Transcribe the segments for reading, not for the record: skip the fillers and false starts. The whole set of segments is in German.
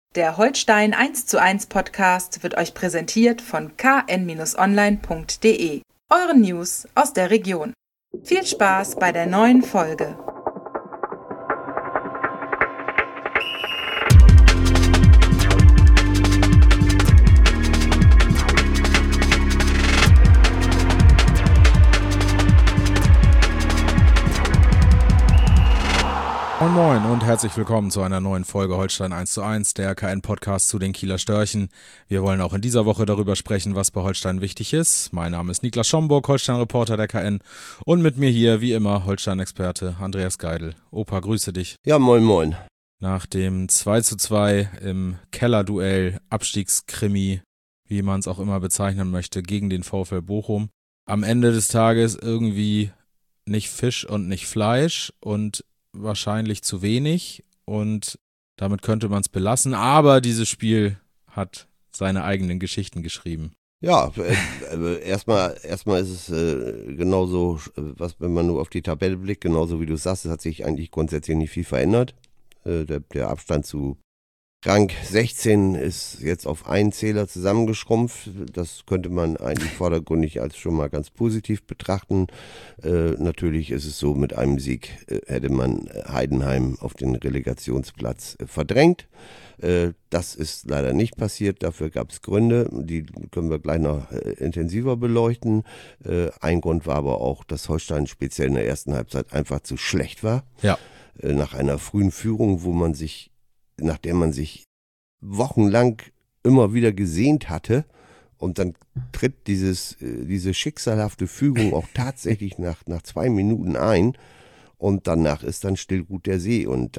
Der Holstein 1:1 Podcast wird euch präsentiert von kn-online.de, euren News aus der Region. Viel Spaß bei der neuen Folge. Moin Moin und herzlich willkommen zu einer neuen Folge Holstein 1:1, der KN-Podcast zu den Kieler Störchen. Wir wollen auch in dieser Woche darüber sprechen, was bei Holstein wichtig ist. Mein Name ist Niklas Schomburg, Holstein-Reporter der KN, und mit mir hier, wie immer, Holstein-Experte Andreas Geidel. Opa, grüße dich. Ja, moin moin. Nach dem 2:2 im Kellerduell, Abstiegskrimi, wie man es auch immer bezeichnen möchte, gegen den VfL Bochum. Am Ende des Tages irgendwie nicht Fisch und nicht Fleisch und wahrscheinlich zu wenig, und damit könnte man es belassen, aber dieses Spiel hat seine eigenen Geschichten geschrieben. Ja, erstmal ist es genauso, wenn man nur auf die Tabelle blickt, genauso wie du sagst, es hat sich eigentlich grundsätzlich nicht viel verändert. Der Abstand zu Rang 16 ist jetzt auf einen Zähler zusammengeschrumpft. Das könnte man eigentlich vordergründig als schon mal ganz positiv betrachten. Natürlich ist es so, mit einem Sieg hätte man Heidenheim auf den Relegationsplatz verdrängt. Das ist leider nicht passiert, dafür gab es Gründe, die können wir gleich noch intensiver beleuchten. Ein Grund war aber auch, dass Holstein speziell in der ersten Halbzeit einfach zu schlecht war. Ja. Nach einer frühen Führung, nachdem man sich wochenlang immer wieder gesehnt hatte, und dann tritt diese schicksalhafte Fügung auch tatsächlich nach 2 Minuten ein, und danach ist dann still ruht der See, und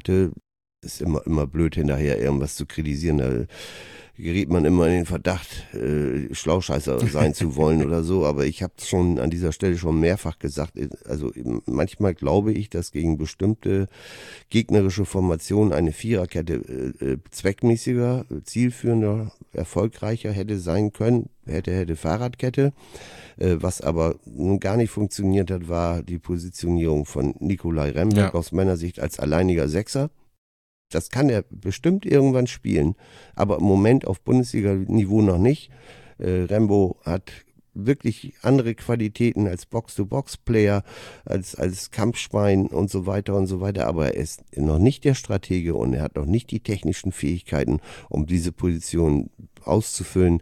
ist immer blöd, hinterher irgendwas zu kritisieren. Da gerät man immer in den Verdacht, Schlauscheißer sein zu wollen oder so, aber ich habe es schon an dieser Stelle schon mehrfach gesagt, also manchmal glaube ich, dass gegen bestimmte gegnerische Formationen eine Viererkette zweckmäßiger, zielführender, erfolgreicher hätte sein können, hätte Fahrradkette. Was aber nun gar nicht funktioniert hat, war die Positionierung von Nikolai Remberg aus meiner Sicht als alleiniger Sechser. Das kann er bestimmt irgendwann spielen, aber im Moment auf Bundesliga-Niveau noch nicht. Rembo hat wirklich andere Qualitäten als Box-to-Box-Player, als Kampfschwein und so weiter, aber er ist noch nicht der Stratege und er hat noch nicht die technischen Fähigkeiten, um diese Position auszufüllen.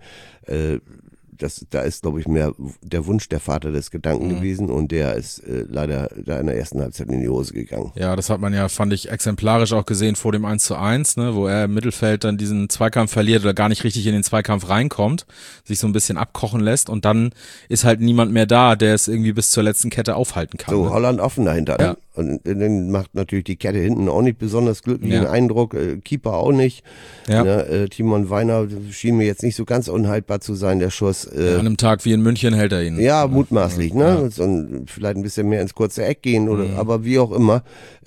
Da ist, glaube ich, mehr der Wunsch der Vater des Gedanken gewesen, und der ist leider da in der ersten Halbzeit in die Hose gegangen. Ja, das hat man ja, fand ich, exemplarisch auch gesehen vor dem 1:1, ne, wo er im Mittelfeld dann diesen Zweikampf verliert oder gar nicht richtig in den Zweikampf reinkommt, sich so ein bisschen abkochen lässt, und dann ist halt niemand mehr da, der es irgendwie bis zur letzten Kette aufhalten kann. So, ne? Holland offen dahinter. Ja. Ne? Und dann macht natürlich die Kette hinten auch nicht besonders glücklichen Eindruck, Keeper auch nicht. Ja. Ne? Timon Weiner schien mir jetzt nicht so ganz unhaltbar zu sein, der Schuss. An einem Tag wie in München hält er ihn. Ja, mutmaßlich, ne? Und vielleicht ein bisschen mehr ins kurze Eck gehen, aber wie auch immer.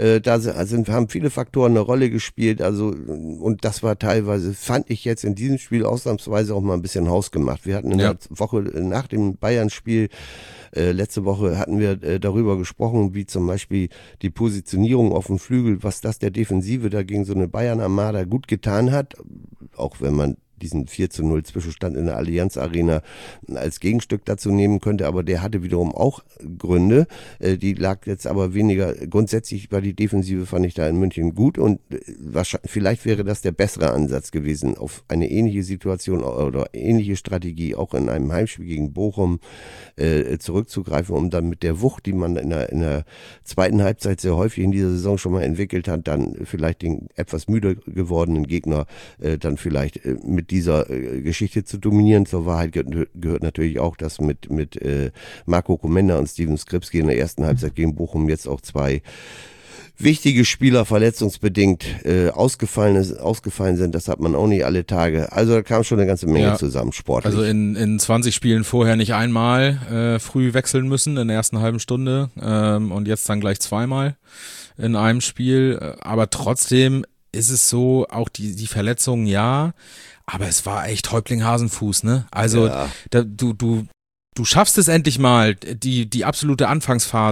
Haben viele Faktoren eine Rolle gespielt, also, und das war teilweise, fand ich jetzt in diesem Spiel ausnahmsweise auch mal ein bisschen hausgemacht. Wir hatten in der Woche nach dem Bayern-Spiel, letzte Woche hatten wir darüber gesprochen, wie zum Beispiel die Positionierung auf dem Flügel, was das der Defensive da gegen so eine Bayern-Armada gut getan hat, auch wenn man diesen 4:0 Zwischenstand in der Allianz Arena als Gegenstück dazu nehmen könnte, aber der hatte wiederum auch Gründe, die lag jetzt aber weniger, grundsätzlich war die Defensive, fand ich da in München gut, und vielleicht wäre das der bessere Ansatz gewesen, auf eine ähnliche Situation oder ähnliche Strategie auch in einem Heimspiel gegen Bochum zurückzugreifen, um dann mit der Wucht, die man in der zweiten Halbzeit sehr häufig in dieser Saison schon mal entwickelt hat, dann vielleicht den etwas müde gewordenen Gegner dann vielleicht mit dieser Geschichte zu dominieren. Zur Wahrheit gehört natürlich auch, dass mit Marco Komenda und Steven Skripski in der ersten Halbzeit gegen Bochum jetzt auch 2 wichtige Spieler verletzungsbedingt ausgefallen sind. Das hat man auch nicht alle Tage. Also da kam schon eine ganze Menge zusammen, sportlich. Also in 20 Spielen vorher nicht einmal früh wechseln müssen in der ersten halben Stunde, und jetzt dann gleich zweimal in einem Spiel. Aber trotzdem ist es so, auch die Verletzungen, aber es war echt Häuptling-Hasenfuß, ne? Also du schaffst es endlich mal, die absolute Anfangsphase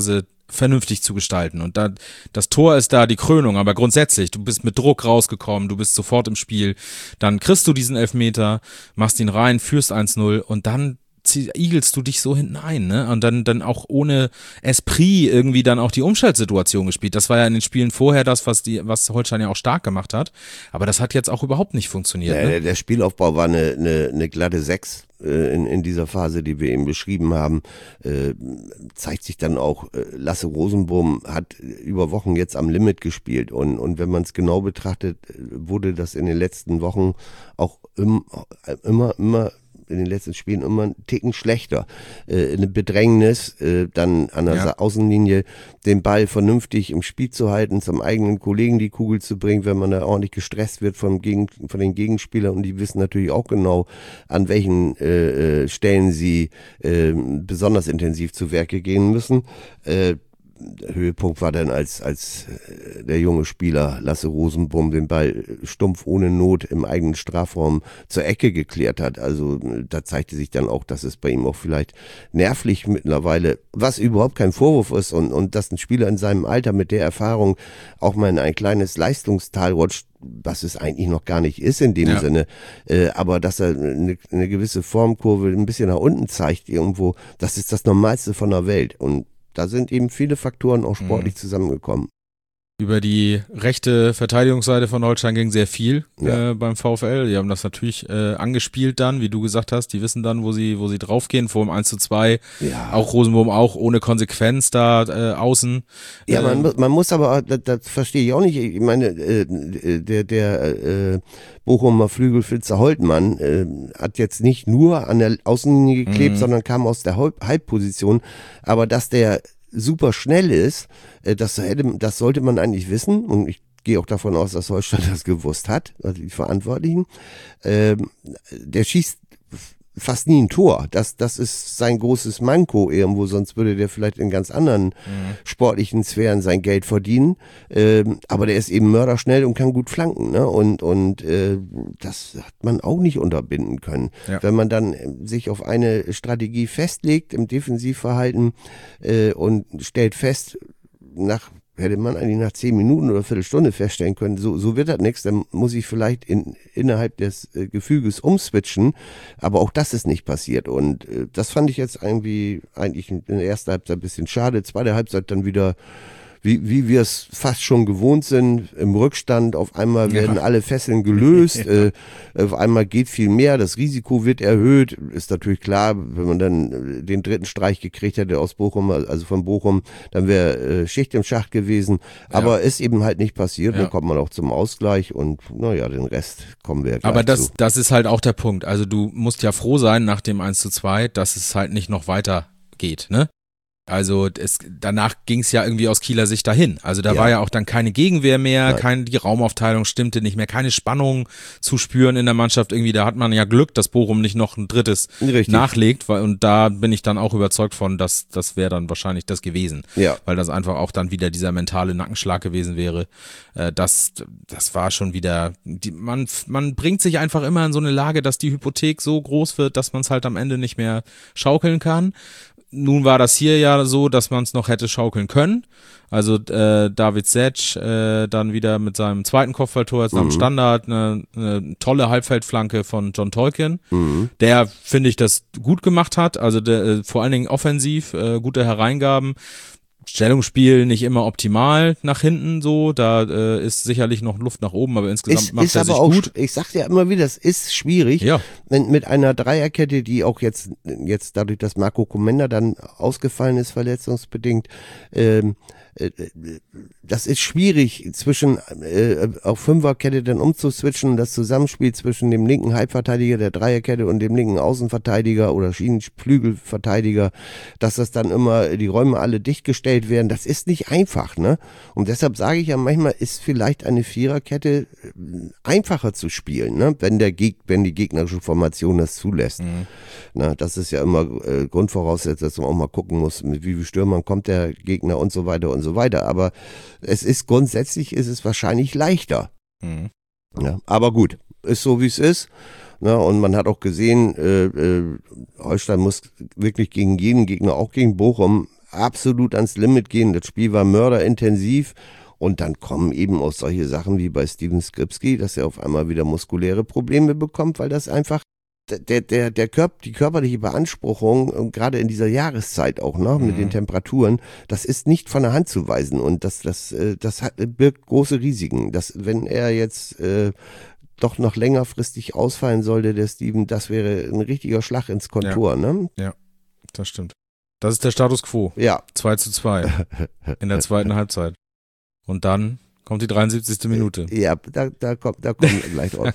vernünftig zu gestalten. Und das Tor ist da die Krönung, aber grundsätzlich, du bist mit Druck rausgekommen, du bist sofort im Spiel, dann kriegst du diesen Elfmeter, machst ihn rein, führst 1-0 und dann igelst du dich so hinten ein, ne? Und dann auch ohne Esprit irgendwie dann auch die Umschaltsituation gespielt. Das war ja in den Spielen vorher das, was Holstein ja auch stark gemacht hat. Aber das hat jetzt auch überhaupt nicht funktioniert. Ja, ne? der Spielaufbau war eine glatte 6 in dieser Phase, die wir eben beschrieben haben. Zeigt sich dann auch, Lasse Rosenbohm hat über Wochen jetzt am Limit gespielt. Und wenn man es genau betrachtet, wurde das in den letzten Wochen auch immer in den letzten Spielen immer einen Ticken schlechter. Eine Bedrängnis, dann an der Außenlinie den Ball vernünftig im Spiel zu halten, zum eigenen Kollegen die Kugel zu bringen, wenn man da ordentlich gestresst wird von den Gegenspielern. Und die wissen natürlich auch genau, an welchen Stellen sie besonders intensiv zu Werke gehen müssen. Höhepunkt war dann, als der junge Spieler Lasse Rosenbohm den Ball stumpf ohne Not im eigenen Strafraum zur Ecke geklärt hat. Also da zeigte sich dann auch, dass es bei ihm auch vielleicht nervlich mittlerweile, was überhaupt kein Vorwurf ist und dass ein Spieler in seinem Alter mit der Erfahrung auch mal in ein kleines Leistungstal rutscht, was es eigentlich noch gar nicht ist in dem Sinne, aber dass er eine gewisse Formkurve ein bisschen nach unten zeigt irgendwo, das ist das Normalste von der Welt. Und da sind eben viele Faktoren auch sportlich zusammengekommen. Über die rechte Verteidigungsseite von Holstein ging sehr viel beim VfL. Die haben das natürlich angespielt dann, wie du gesagt hast. Die wissen dann, wo sie draufgehen, vor dem 1:2. Ja. Auch Rosenbohm auch ohne Konsequenz da außen. Ja, man muss aber, das verstehe ich auch nicht. Ich meine, der Bochumer Flügelflitzer Holtmann hat jetzt nicht nur an der Außenlinie geklebt, sondern kam aus der Halbposition. Aber dass der super schnell ist, das sollte man eigentlich wissen, und ich gehe auch davon aus, dass Holstein das gewusst hat, also die Verantwortlichen. Der schießt fast nie ein Tor. Das ist sein großes Manko irgendwo, sonst würde der vielleicht in ganz anderen sportlichen Sphären sein Geld verdienen. Aber der ist eben mörderschnell und kann gut flanken, ne? Und das hat man auch nicht unterbinden können. Ja. Wenn man dann sich auf eine Strategie festlegt im Defensivverhalten und stellt fest, hätte man eigentlich nach 10 Minuten oder Viertelstunde feststellen können, so wird das nichts, dann muss ich vielleicht innerhalb des Gefüges umswitchen, aber auch das ist nicht passiert und das fand ich jetzt eigentlich in der ersten Halbzeit ein bisschen schade, zweite Halbzeit dann wieder wie wir es fast schon gewohnt sind, im Rückstand, auf einmal werden alle Fesseln gelöst, auf einmal geht viel mehr, das Risiko wird erhöht, ist natürlich klar, wenn man dann den dritten Streich gekriegt hätte aus Bochum, also von Bochum, dann wäre Schicht im Schacht gewesen, aber ist eben halt nicht passiert, dann kommt man auch zum Ausgleich und naja, den Rest kommen wir gleich aber zu. Das ist halt auch der Punkt, also du musst ja froh sein nach dem 1:2, dass es halt nicht noch weiter geht, ne? Also danach ging es ja irgendwie aus Kieler Sicht dahin. Also da war ja auch dann keine Gegenwehr mehr, die Raumaufteilung stimmte nicht mehr, keine Spannung zu spüren in der Mannschaft. Irgendwie, da hat man ja Glück, dass Bochum nicht noch ein drittes nachlegt. Und da bin ich dann auch überzeugt von, dass das wäre dann wahrscheinlich das gewesen. Ja. Weil das einfach auch dann wieder dieser mentale Nackenschlag gewesen wäre. Das war schon wieder, man bringt sich einfach immer in so eine Lage, dass die Hypothek so groß wird, dass man es halt am Ende nicht mehr schaukeln kann. Nun war das hier ja so, dass man es noch hätte schaukeln können. Also David Setsch dann wieder mit seinem zweiten Kopfballtor jetzt am Standard, eine tolle Halbfeldflanke von John Tolkien, der, finde ich, das gut gemacht hat. Also vor allen Dingen offensiv, gute Hereingaben. Stellungsspiel nicht immer optimal nach hinten so, da ist sicherlich noch Luft nach oben, aber insgesamt macht er sich gut. Ich sag ja immer wieder, es ist schwierig, mit einer Dreierkette, die auch jetzt dadurch, dass Marco Komenda dann ausgefallen ist, verletzungsbedingt, das ist schwierig, zwischen auf Fünferkette dann umzuswitchen, das Zusammenspiel zwischen dem linken Halbverteidiger der Dreierkette und dem linken Außenverteidiger oder Schienenflügelverteidiger, dass das dann immer die Räume alle dichtgestellt werden, das ist nicht einfach, ne? Und deshalb sage ich ja, manchmal ist vielleicht eine Viererkette einfacher zu spielen, ne? Wenn die gegnerische Formation das zulässt. Na, das ist ja immer Grundvoraussetzung, dass man auch mal gucken muss, mit wie viel Stürmern kommt der Gegner und so weiter und so weiter. Aber grundsätzlich ist es wahrscheinlich leichter. Ja, aber gut, ist so wie es ist. Na, und man hat auch gesehen, Holstein muss wirklich gegen jeden Gegner, auch gegen Bochum, absolut ans Limit gehen. Das Spiel war mörderintensiv. Und dann kommen eben auch solche Sachen wie bei Steven Skripski, dass er auf einmal wieder muskuläre Probleme bekommt, weil das einfach die körperliche Beanspruchung, gerade in dieser Jahreszeit auch, ne, mit den Temperaturen, das ist nicht von der Hand zu weisen. Und das birgt große Risiken. Wenn er jetzt doch noch längerfristig ausfallen sollte, der Steven, das wäre ein richtiger Schlag ins Kontor, ne? Ja, das stimmt. Das ist der Status quo. Ja. 2:2 in der zweiten Halbzeit. Und dann kommt die 73. Minute. Ja, da kommen wir gleich drauf.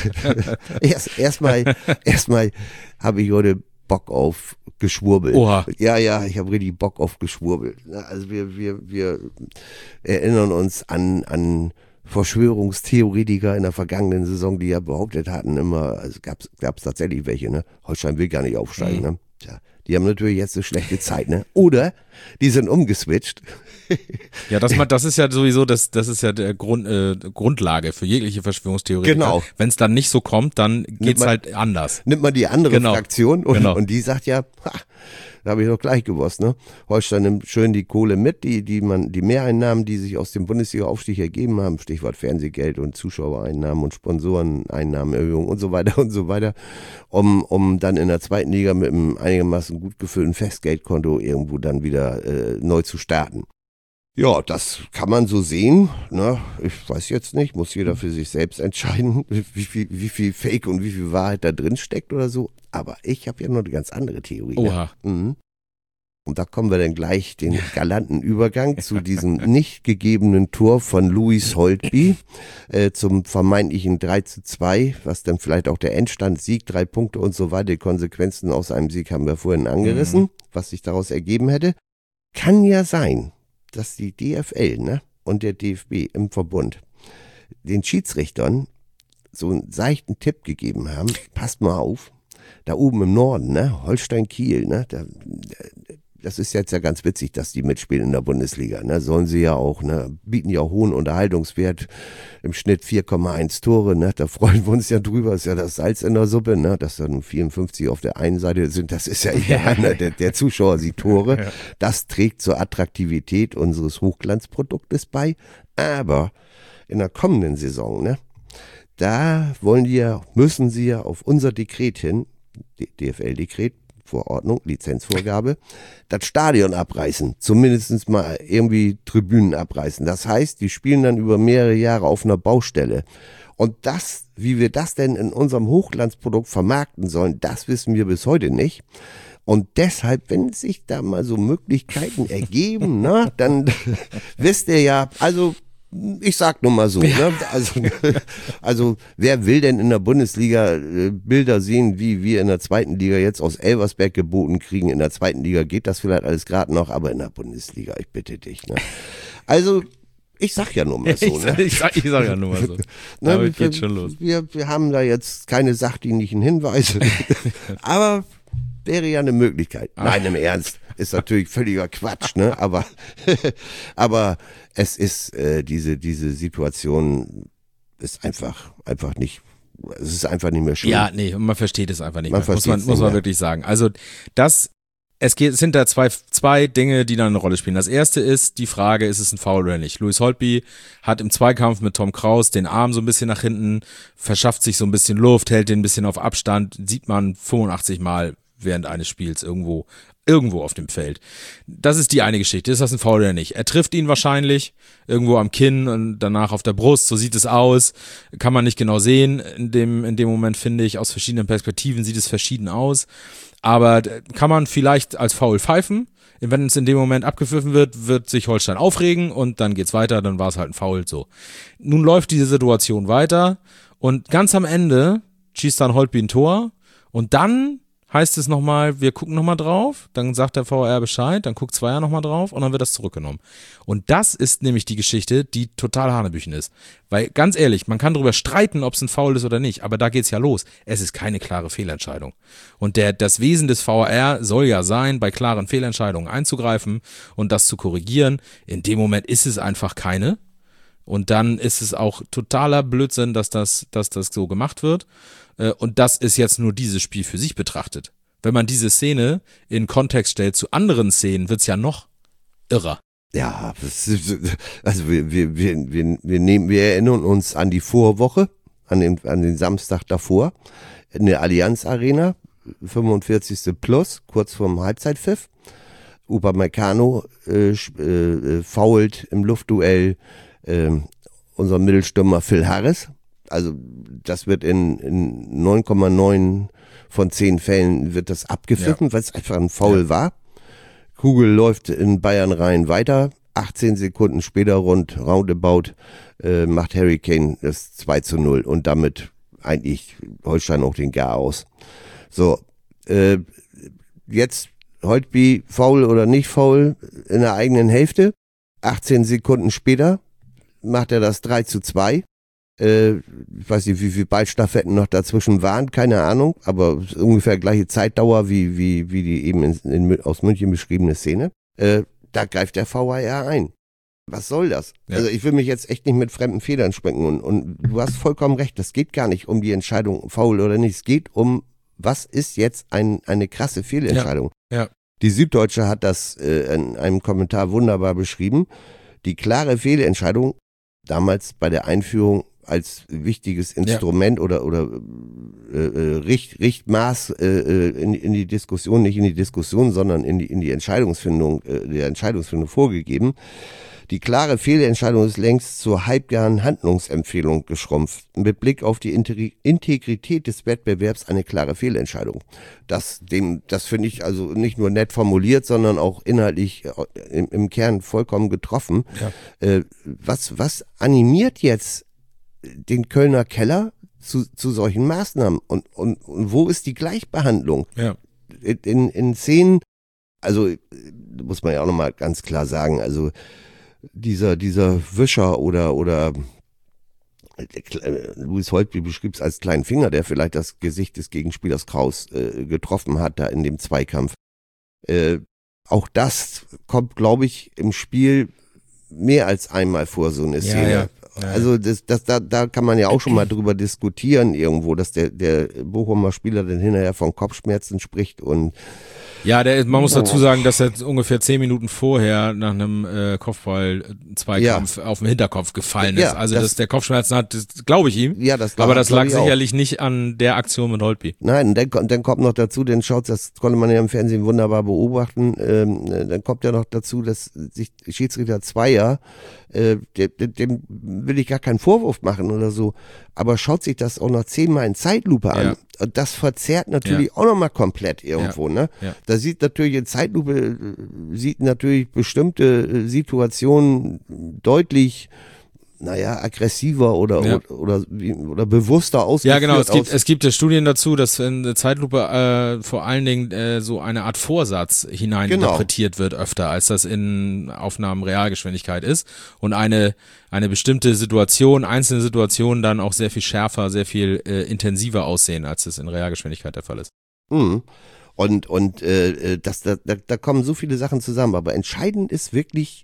Erstmal habe ich heute Bock auf Geschwurbel. Oha. Ja, ich habe richtig Bock auf Geschwurbel. Also wir erinnern uns an Verschwörungstheoretiker in der vergangenen Saison, die ja behauptet hatten immer, also gab's tatsächlich welche, ne? Holstein will gar nicht aufsteigen, ne? Tja, die haben natürlich jetzt eine schlechte Zeit, ne? Oder die sind umgeswitcht. Ja, das ist ja sowieso, das ist ja der Grundlage für jegliche Verschwörungstheorie. Genau. Wenn es dann nicht so kommt, dann geht's halt anders. Nimmt man die andere Fraktion und die sagt ja, da habe ich doch gleich gewusst, ne? Holstein nimmt schön die Kohle mit, die Mehreinnahmen, die sich aus dem Bundesliga-Aufstieg ergeben haben, Stichwort Fernsehgeld und Zuschauereinnahmen und Sponsoreneinnahmenerhöhung und so weiter, um dann in der zweiten Liga mit einem einigermaßen gut gefüllten Festgeldkonto irgendwo dann wieder neu zu starten. Ja, das kann man so sehen, ne? Ich weiß jetzt nicht, muss jeder für sich selbst entscheiden, wie viel Fake und wie viel Wahrheit da drin steckt oder so. Aber ich habe ja noch eine ganz andere Theorie. Oha. Ne? Und da kommen wir dann gleich den galanten Übergang zu diesem nicht gegebenen Tor von Louis Holtby zum vermeintlichen 3:2, was dann vielleicht auch der Endstand, Sieg, 3 Punkte und so weiter, die Konsequenzen aus einem Sieg haben wir vorhin angerissen, was sich daraus ergeben hätte. Kann ja sein, dass die DFL, ne, und der DFB im Verbund den Schiedsrichtern so einen seichten Tipp gegeben haben, passt mal auf, da oben im Norden, ne, Holstein-Kiel, ne, das ist jetzt ja ganz witzig, dass die mitspielen in der Bundesliga, ne, sollen sie ja auch, ne, bieten ja hohen Unterhaltungswert, im Schnitt 4,1 Tore, ne, da freuen wir uns ja drüber, ist ja das Salz in der Suppe, ne, dass dann 54 auf der einen Seite sind, das ist ja egal, ne, der Zuschauer sieht Tore, das trägt zur Attraktivität unseres Hochglanzproduktes bei, aber in der kommenden Saison, ne, da müssen sie ja auf unser Dekret hin, DFL-Dekret, Verordnung, Lizenzvorgabe, das Stadion abreißen, zumindest mal irgendwie Tribünen abreißen. Das heißt, die spielen dann über mehrere Jahre auf einer Baustelle. Und wie wir das denn in unserem Hochglanzprodukt vermarkten sollen, das wissen wir bis heute nicht. Und deshalb, wenn sich da mal so Möglichkeiten ergeben, ne, dann wisst ihr ja, also ich sag nur mal so, ne? Also wer will denn in der Bundesliga Bilder sehen, wie wir in der zweiten Liga jetzt aus Elversberg geboten kriegen? In der zweiten Liga geht das vielleicht alles gerade noch, aber in der Bundesliga, ich bitte dich. Ne? Also ich sag ja nur mal so. Ne? Ich sag ja nur mal so. Damit geht's schon los. Wir haben da jetzt keine sachdienlichen Hinweise, aber wäre ja eine Möglichkeit. Nein, im Ernst. Ist natürlich völliger Quatsch, ne? Aber es ist diese Situation ist einfach nicht. Es ist einfach nicht mehr schön. Ja, nee, man versteht es einfach nicht mehr. Muss man mehr. Wirklich sagen. Also es sind da zwei Dinge, die dann eine Rolle spielen. Das erste ist die Frage, ist es ein Foul oder nicht? Louis Holtby hat im Zweikampf mit Tom Kraus den Arm so ein bisschen nach hinten, verschafft sich so ein bisschen Luft, hält den ein bisschen auf Abstand, sieht man 85 Mal während eines Spiels irgendwo auf dem Feld. Das ist die eine Geschichte. Ist das ein Foul oder nicht? Er trifft ihn wahrscheinlich irgendwo am Kinn und danach auf der Brust. So sieht es aus. Kann man nicht genau sehen. In dem Moment, finde ich, aus verschiedenen Perspektiven sieht es verschieden aus. Aber kann man vielleicht als Foul pfeifen. Wenn es in dem Moment abgepfiffen wird sich Holstein aufregen und dann geht's weiter. Dann war es halt ein Foul. So. Nun läuft diese Situation weiter und ganz am Ende schießt dann Holtby ein Tor und dann heißt es nochmal, wir gucken nochmal drauf, dann sagt der VAR Bescheid, dann guckt Zweier nochmal drauf und dann wird das zurückgenommen. Und das ist nämlich die Geschichte, die total hanebüchen ist. Weil, ganz ehrlich, man kann darüber streiten, ob es ein Foul ist oder nicht, aber da geht's ja los. Es ist keine klare Fehlentscheidung. Und das Wesen des VAR soll ja sein, bei klaren Fehlentscheidungen einzugreifen und das zu korrigieren. In dem Moment ist es einfach keine. Und dann ist es auch totaler Blödsinn, dass das so gemacht wird. Und das ist jetzt nur dieses Spiel für sich betrachtet. wenn man diese Szene in Kontext stellt zu anderen Szenen, wird's ja noch irrer. Ja, also wir erinnern uns an die Vorwoche, an den Samstag davor, in der Allianz Arena, 45. Plus, kurz vorm Halbzeitpfiff. Upamecano foult im Luftduell unser Mittelstürmer Phil Harris. Also das wird in 9,9 von 10 Fällen wird das abgepfiffen, weil es einfach ein Foul war. Kugel läuft in Bayern rein weiter. 18 Sekunden später roundabout macht Harry Kane das 2:0 und damit eigentlich Holstein auch den Garaus. So, jetzt Holtby faul oder nicht faul in der eigenen Hälfte. 18 Sekunden später macht er das 3:2. Ich weiß nicht, wie viele Ballstaffetten noch dazwischen waren, keine Ahnung, aber ungefähr gleiche Zeitdauer wie die eben aus München beschriebene Szene. Da greift der VAR ein. Was soll das? Ja. Also ich will mich jetzt echt nicht mit fremden Federn schmecken und du hast vollkommen recht, das geht gar nicht um die Entscheidung faul oder nicht, es geht um, was ist jetzt eine krasse Fehlentscheidung. Ja. Die Süddeutsche hat das in einem Kommentar wunderbar beschrieben. Die klare Fehlentscheidung damals bei der Einführung als wichtiges Instrument oder Richtmaß in die Diskussion, nicht in die Diskussion, sondern in die Entscheidungsfindung, der Entscheidungsfindung vorgegeben. Die klare Fehlentscheidung ist längst zur halbgaren Handlungsempfehlung geschrumpft. Mit Blick auf die Integrität des Wettbewerbs eine klare Fehlentscheidung. Das finde ich also nicht nur nett formuliert, sondern auch inhaltlich im Kern vollkommen getroffen. Ja. Was animiert jetzt den Kölner Keller zu solchen Maßnahmen? Und wo ist die Gleichbehandlung? Ja. In Szenen, also muss man ja auch nochmal ganz klar sagen, also dieser Wischer oder Louis Holtby beschrieb es als kleinen Finger, der vielleicht das Gesicht des Gegenspielers Kraus getroffen hat da in dem Zweikampf. Auch das kommt, glaube ich, im Spiel mehr als einmal vor, so eine Szene. Ja. Also da kann man ja auch schon mal drüber diskutieren irgendwo, dass der Bochumer Spieler dann hinterher von Kopfschmerzen spricht und ja, man muss dazu sagen, dass er ungefähr 10 Minuten vorher nach einem Kopfball-Zweikampf auf den Hinterkopf gefallen ist. Also, dass der Kopfschmerzen hat, das glaube ich ihm. Ja, aber das lag sicherlich nicht an der Aktion mit Holtby. Nein, dann kommt noch dazu, das konnte man ja im Fernsehen wunderbar beobachten, dann kommt ja noch dazu, dass sich Schiedsrichter Zweier, dem will ich gar keinen Vorwurf machen oder so, aber schaut sich das auch noch 10-mal in Zeitlupe an. Und das verzerrt natürlich auch nochmal komplett irgendwo, ne? Ja. Da sieht natürlich in Zeitlupe, bestimmte Situationen deutlich, aggressiver oder bewusster ausgeführt. Ja, genau. Es gibt Studien dazu, dass in Zeitlupe vor allen Dingen so eine Art Vorsatz hineininterpretiert wird öfter, als das in Aufnahmen Realgeschwindigkeit ist und eine bestimmte Situation, einzelne Situationen dann auch sehr viel schärfer, sehr viel intensiver aussehen, als es in Realgeschwindigkeit der Fall ist. Mhm. Und da kommen so viele Sachen zusammen, aber entscheidend ist wirklich,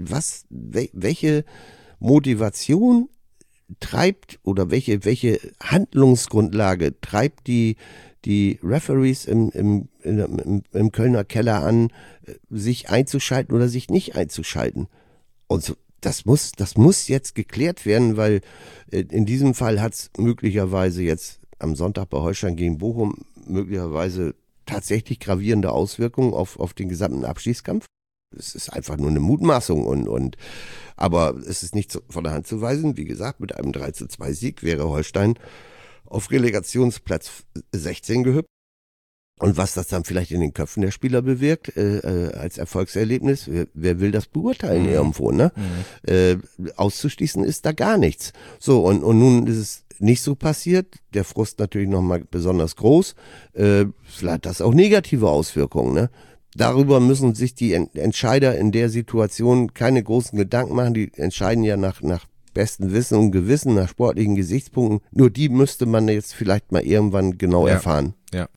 welche Motivation treibt oder welche Handlungsgrundlage treibt die Referees im Kölner Keller an, sich einzuschalten oder sich nicht einzuschalten. Und so, das muss jetzt geklärt werden, weil in diesem Fall hat es möglicherweise jetzt am Sonntag bei Holstein gegen Bochum möglicherweise tatsächlich gravierende Auswirkungen auf den gesamten Abstiegskampf. Es ist einfach nur eine Mutmaßung aber es ist nicht von der Hand zu weisen. Wie gesagt, mit einem 3:2 Sieg wäre Holstein auf Relegationsplatz 16 gehüpft. Und was das dann vielleicht in den Köpfen der Spieler bewirkt, als Erfolgserlebnis, wer will das beurteilen irgendwo, ne? Auszuschließen ist da gar nichts. So, und nun ist es nicht so passiert, der Frust natürlich nochmal besonders groß, vielleicht hat das auch negative Auswirkungen, ne? Darüber müssen sich die Entscheider in der Situation keine großen Gedanken machen. Die entscheiden ja nach bestem Wissen und Gewissen, nach sportlichen Gesichtspunkten. Nur die müsste man jetzt vielleicht mal irgendwann genau erfahren. Ja.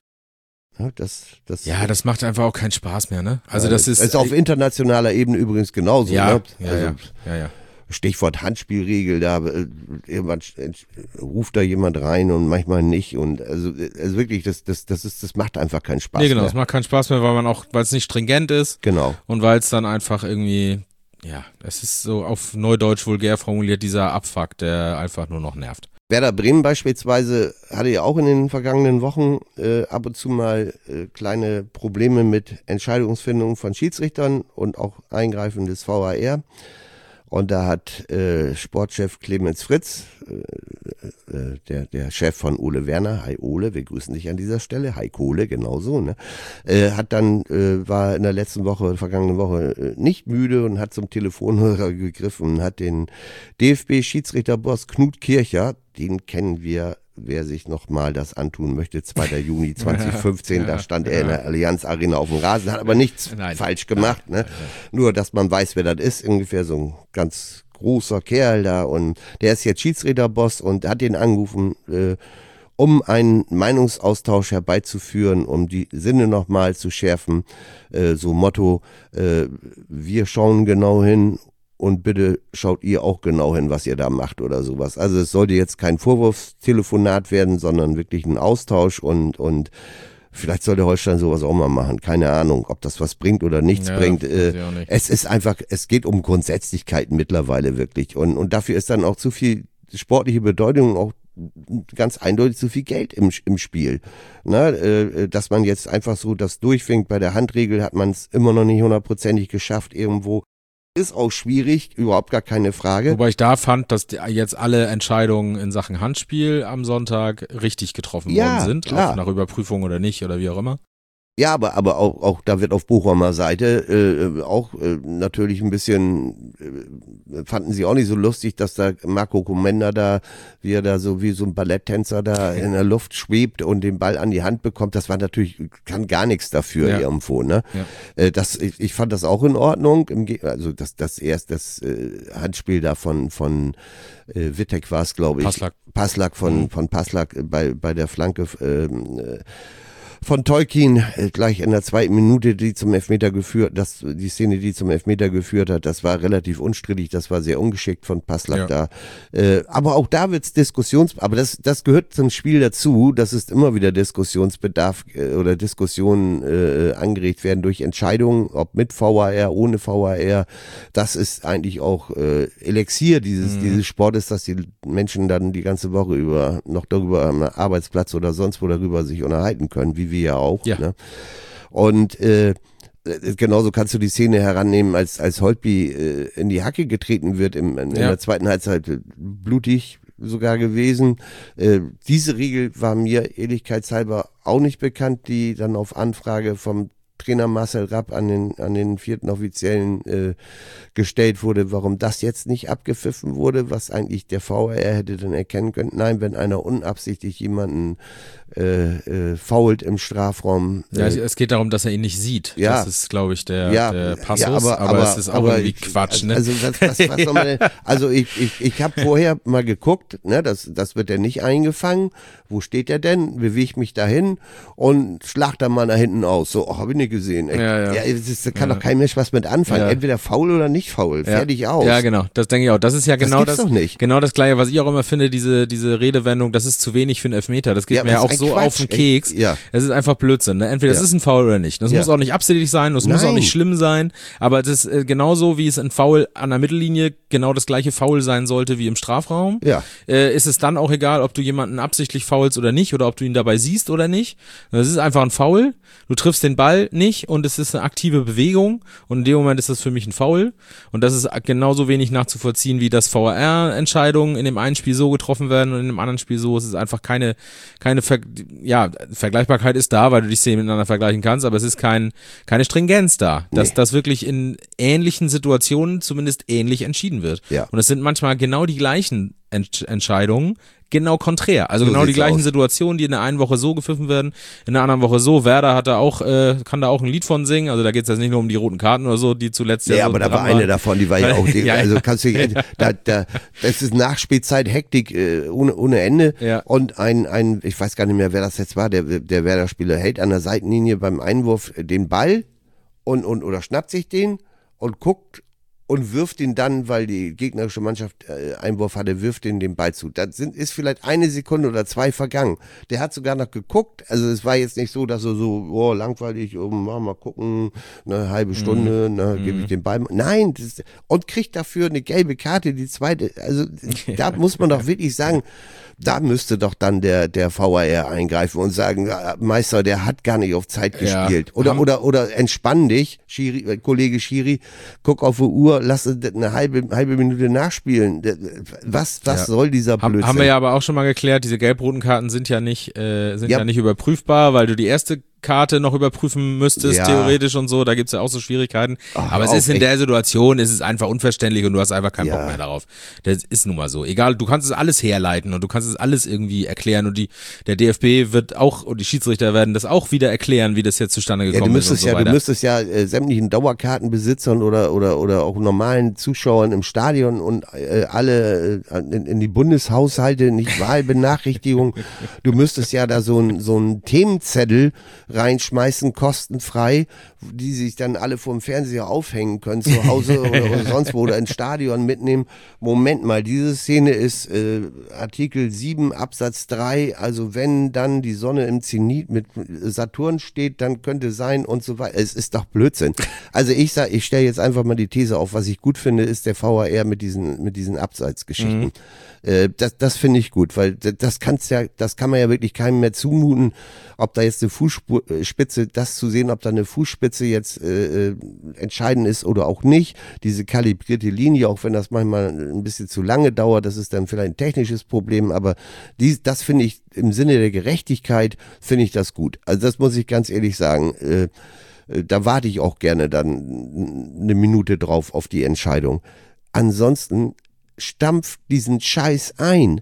Das das macht einfach auch keinen Spaß mehr, ne? Also das ist auf internationaler Ebene übrigens genauso. Ja, ne? ja. Stichwort Handspielregel, da irgendwann ruft da jemand rein und manchmal nicht und also wirklich, das macht einfach keinen Spaß Nee, genau, mehr. es macht keinen Spaß mehr, weil es nicht stringent ist. Genau. Und weil es dann einfach irgendwie, ja, es ist so auf Neudeutsch vulgär formuliert, dieser Abfuck, der einfach nur noch nervt. Werder Bremen beispielsweise hatte ja auch in den vergangenen Wochen ab und zu mal kleine Probleme mit Entscheidungsfindung von Schiedsrichtern und auch Eingreifen des VAR. Und da hat Sportchef Clemens Fritz, der Chef von Ole Werner, hi Ole, wir grüßen dich an dieser Stelle, hi Kohle, genauso, ne? War in der vergangenen Woche nicht müde und hat zum Telefonhörer gegriffen und hat den DFB-Schiedsrichterboss Knut Kircher, den kennen wir, wer sich nochmal das antun möchte, 2. Juni 2015, da stand er in der Allianz Arena auf dem Rasen, hat aber nichts falsch gemacht, ne? Nur, dass man weiß, wer das ist, ungefähr so ein ganz großer Kerl da und der ist jetzt Schiedsrichterboss und hat den angerufen, um einen Meinungsaustausch herbeizuführen, um die Sinne nochmal zu schärfen, so Motto, wir schauen genau hin und bitte schaut ihr auch genau hin, was ihr da macht oder sowas. Also es sollte jetzt kein Vorwurfstelefonat werden, sondern wirklich ein Austausch und vielleicht sollte Holstein sowas auch mal machen. Keine Ahnung, ob das was bringt oder nichts bringt. Es ist einfach, es geht um Grundsätzlichkeiten mittlerweile wirklich und dafür ist dann auch zu viel sportliche Bedeutung, auch ganz eindeutig zu viel Geld im Spiel. Dass man jetzt einfach so das durchwinkt, bei der Handregel hat man es immer noch nicht 100%ig geschafft irgendwo. Ist auch schwierig, überhaupt gar keine Frage. Wobei ich da fand, dass jetzt alle Entscheidungen in Sachen Handspiel am Sonntag richtig getroffen worden sind, klar. Auch nach Überprüfung oder nicht oder wie auch immer. Ja, aber auch da wird auf Bochumer Seite natürlich ein bisschen, fanden sie auch nicht so lustig, dass da Marco Komenda da, wie er da so wie so ein Balletttänzer da in der Luft schwebt und den Ball an die Hand bekommt. Das war natürlich, kann gar nichts dafür irgendwo, ne? Ja. Ich fand das auch in Ordnung. Also das Handspiel da von Wittek war es, glaube ich. Passlack von Passlack bei der Flanke von Tolkien gleich in der 2. Minute, die zum Elfmeter geführt hat, das war relativ unstrittig, das war sehr ungeschickt von Passlack da. Aber auch da wird's aber das gehört zum Spiel dazu, dass es immer wieder Diskussionsbedarf oder Diskussionen angeregt werden durch Entscheidungen, ob mit VAR, ohne VAR. Das ist eigentlich auch Elixier dieses Sportes, dass die Menschen dann die ganze Woche über noch darüber am Arbeitsplatz oder sonst wo darüber sich unterhalten können, wie wir ja auch. Ja. Ne? Und genauso kannst du die Szene herannehmen, als Holtby in die Hacke getreten wird in der zweiten Halbzeit, blutig sogar gewesen. Diese Regel war mir ehrlichkeitshalber auch nicht bekannt, die dann auf Anfrage vom Trainer Marcel Rapp an den 4. Offiziellen gestellt wurde, warum das jetzt nicht abgepfiffen wurde, was eigentlich der VAR hätte dann erkennen können. Nein, wenn einer unabsichtlich jemanden foult im Strafraum. Es geht darum, dass er ihn nicht sieht. Ja. Das ist, glaube ich, der Passus, aber es ist auch irgendwie Quatsch. Ne? Also was soll man denn? Also ich habe vorher mal geguckt, ne, das wird ja nicht eingefangen. Wo steht er denn? Bewege ich mich dahin und schlag da mal nach hinten aus. So, habe ich nicht gesehen. Da kann doch kein Mensch was mit anfangen. Ja. Entweder faul oder nicht faul. Fertig aus. Ja, genau. Das denke ich auch. Das ist ja genau das. Doch nicht. Genau das Gleiche, was ich auch immer finde, diese Redewendung, das ist zu wenig für einen Elfmeter. Das geht mir ja auch so Quatsch, auf den Keks. Es ist einfach Blödsinn. Ne? Entweder es ist ein Foul oder nicht. Das muss auch nicht absichtlich sein, das muss auch nicht schlimm sein. Aber das ist genauso, wie es ein Foul an der Mittellinie genau das gleiche Foul sein sollte wie im Strafraum. Ja. Ist es dann auch egal, ob du jemanden absichtlich foulst oder nicht oder ob du ihn dabei siehst oder nicht. Das ist einfach ein Foul. Du triffst den Ball nicht und es ist eine aktive Bewegung und in dem Moment ist das für mich ein Foul und das ist genauso wenig nachzuvollziehen, wie dass VAR-Entscheidungen in dem einen Spiel so getroffen werden und in dem anderen Spiel so. Es ist einfach keine Vergleichbarkeit ist da, weil du die Szenen miteinander vergleichen kannst, aber es ist keine Stringenz da, dass das wirklich in ähnlichen Situationen zumindest ähnlich entschieden wird. Ja. Und es sind manchmal genau die gleichen Entscheidungen, genau konträr. Also so genau die gleichen Situationen, die in der einen Woche so gepfiffen werden, in der anderen Woche so. Werder hat da auch, kann da auch ein Lied von singen. Also da geht es jetzt nicht nur um die roten Karten oder so, die zuletzt ja so aber da war eine davon, die war ja auch, also kannst du, das ist Nachspielzeit, Hektik ohne Ende. Ja. Und ich weiß gar nicht mehr, wer das jetzt war, der Werder-Spieler hält an der Seitenlinie beim Einwurf den Ball oder schnappt sich den und guckt und wirft ihn dann, weil die gegnerische Mannschaft Einwurf hatte, wirft ihn den Ball zu. Da ist vielleicht 1 Sekunde oder 2 vergangen. Der hat sogar noch geguckt, also es war jetzt nicht so, dass er so, langweilig, mal gucken, eine halbe Stunde, gebe ich den Ball. Nein, und kriegt dafür eine gelbe Karte, die zweite, also da muss man doch wirklich sagen, da müsste doch dann der VAR eingreifen und sagen, Meister, der hat gar nicht auf Zeit gespielt. Oder entspann dich, Kollege Schiri, guck auf die Uhr, lass eine halbe Minute nachspielen. Was soll dieser Blödsinn? Haben wir ja aber auch schon mal geklärt, diese gelb-roten Karten sind ja nicht überprüfbar, weil du die erste Karte noch überprüfen müsstest, theoretisch und so, da gibt's ja auch so Schwierigkeiten. Aber es ist in der Situation, es ist einfach unverständlich und du hast einfach keinen Bock mehr darauf. Das ist nun mal so. Egal, du kannst es alles herleiten und du kannst es alles irgendwie erklären und der DFB wird auch, und die Schiedsrichter werden das auch wieder erklären, wie das jetzt zustande gekommen ist und so weiter. Du müsstest ja sämtlichen Dauerkartenbesitzern oder auch normalen Zuschauern im Stadion und alle in die Bundeshaushalte, nicht Wahlbenachrichtigung, du müsstest ja da so ein Themenzettel reinschmeißen, kostenfrei, die sich dann alle vor dem Fernseher aufhängen können, zu Hause oder sonst wo oder ins Stadion mitnehmen. Moment mal, diese Szene ist Artikel 7 Absatz 3, also wenn dann die Sonne im Zenit mit Saturn steht, dann könnte sein und so weiter. Es ist doch Blödsinn. Also ich stelle jetzt einfach mal die These auf, was ich gut finde, ist der VAR mit diesen Abseitsgeschichten. Das finde ich gut, weil das kann man ja wirklich keinem mehr zumuten, ob da jetzt eine Fußspitze, das zu sehen, ob da eine Fußspitze jetzt entscheidend ist oder auch nicht. Diese kalibrierte Linie, auch wenn das manchmal ein bisschen zu lange dauert, das ist dann vielleicht ein technisches Problem, aber das finde ich im Sinne der Gerechtigkeit, finde ich das gut. Also das muss ich ganz ehrlich sagen. Da warte ich auch gerne dann eine Minute drauf auf die Entscheidung. Ansonsten stampft diesen Scheiß ein.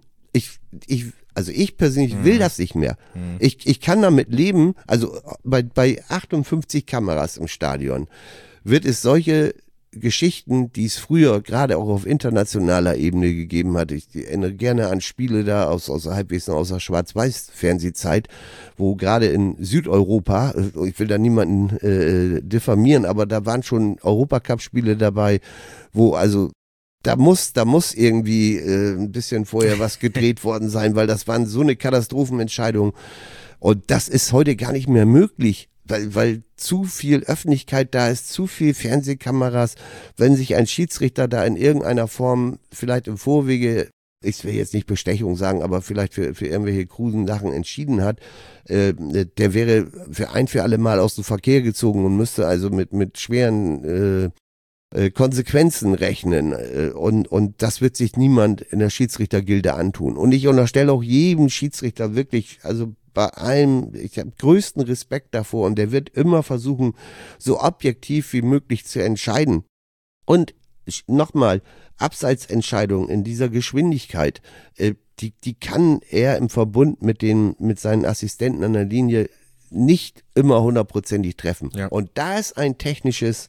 Ich persönlich will das nicht mehr. Ich kann damit leben, also bei 58 Kameras im Stadion wird es solche Geschichten, die es früher gerade auch auf internationaler Ebene gegeben hat. Ich erinnere gerne an Spiele da aus halbwegs aus der Schwarz-Weiß-Fernsehzeit, wo gerade in Südeuropa, ich will da niemanden diffamieren, aber da waren schon Europacup-Spiele dabei, wo also da muss irgendwie ein bisschen vorher was gedreht worden sein, weil das waren so eine Katastrophenentscheidung und das ist heute gar nicht mehr möglich, weil zu viel Öffentlichkeit da ist, zu viel Fernsehkameras, wenn sich ein Schiedsrichter da in irgendeiner Form vielleicht im Vorwege, ich will jetzt nicht Bestechung sagen, aber vielleicht für irgendwelche krusen Sachen entschieden hat, der wäre für alle Mal aus dem Verkehr gezogen und müsste also mit schweren Konsequenzen rechnen und das wird sich niemand in der Schiedsrichtergilde antun. Und ich unterstelle auch jedem Schiedsrichter wirklich, also bei allem, ich habe größten Respekt davor und der wird immer versuchen, so objektiv wie möglich zu entscheiden. Und nochmal, Abseitsentscheidungen in dieser Geschwindigkeit, die kann er im Verbund mit seinen Assistenten an der Linie nicht immer hundertprozentig treffen. Ja. Und da ist ein technisches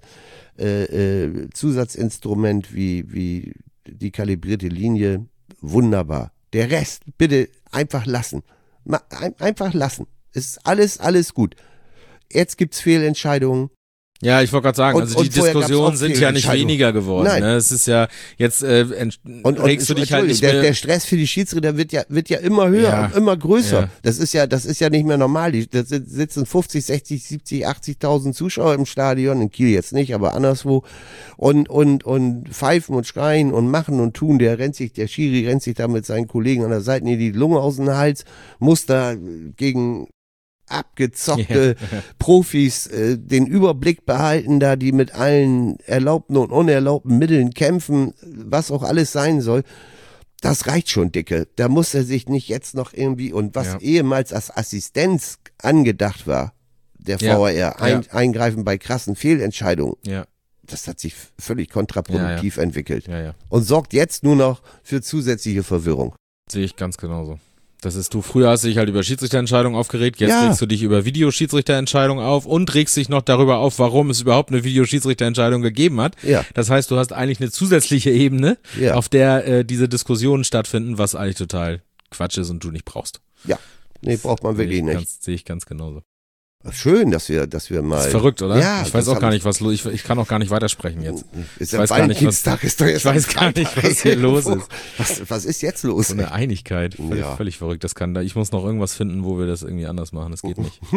Zusatzinstrument wie die kalibrierte Linie wunderbar. Der Rest bitte einfach lassen. Einfach lassen. Es ist alles gut. Jetzt gibt's Fehlentscheidungen. Ja, ich wollte gerade sagen, also die Diskussionen sind ja nicht weniger geworden. Nein. Ne? Es ist ja jetzt regst du dich halt nicht mehr. Der Stress für die Schiedsrichter wird ja immer höher und immer größer. Ja. Das ist ja nicht mehr normal. Da sitzen 50, 60, 70, 80.000 Zuschauer im Stadion, in Kiel jetzt nicht, aber anderswo und pfeifen und schreien und machen und tun. Der Schiri rennt sich da mit seinen Kollegen an der Seite die Lunge aus dem Hals, muss da gegen abgezockte Profis den Überblick behalten, da die mit allen erlaubten und unerlaubten Mitteln kämpfen, was auch alles sein soll. Das reicht schon, Dicke. Da muss er sich nicht jetzt noch irgendwie, und was ehemals als Assistenz angedacht war, der VAR, eingreifen bei krassen Fehlentscheidungen. Ja. Das hat sich völlig kontraproduktiv entwickelt. Ja. Und sorgt jetzt nur noch für zusätzliche Verwirrung. Sehe ich ganz genauso. Das ist früher hast du dich halt über Schiedsrichterentscheidungen aufgeregt, jetzt regst du dich über Videoschiedsrichterentscheidungen auf und regst dich noch darüber auf, warum es überhaupt eine Videoschiedsrichterentscheidung gegeben hat. Ja. Das heißt, du hast eigentlich eine zusätzliche Ebene, auf der diese Diskussionen stattfinden, was eigentlich total Quatsch ist und du nicht brauchst. Ja, nee, braucht man wirklich nicht. Sehe ich ganz genauso. Schön, dass wir mal. Das ist verrückt, oder? Ja, ich weiß auch gar nicht, was los ist. Ich kann auch gar nicht weitersprechen jetzt. Ist Ich weiß gar nicht, was hier los ist. Was ist jetzt los? So eine Einigkeit. Völlig verrückt. Ich muss noch irgendwas finden, wo wir das irgendwie anders machen. Das geht nicht.